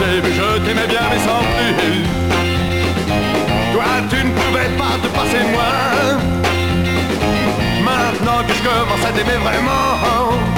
début je t'aimais bien mais sans plus. Toi tu ne pouvais pas te passer de moi. Maintenant que je commence à t'aimer vraiment,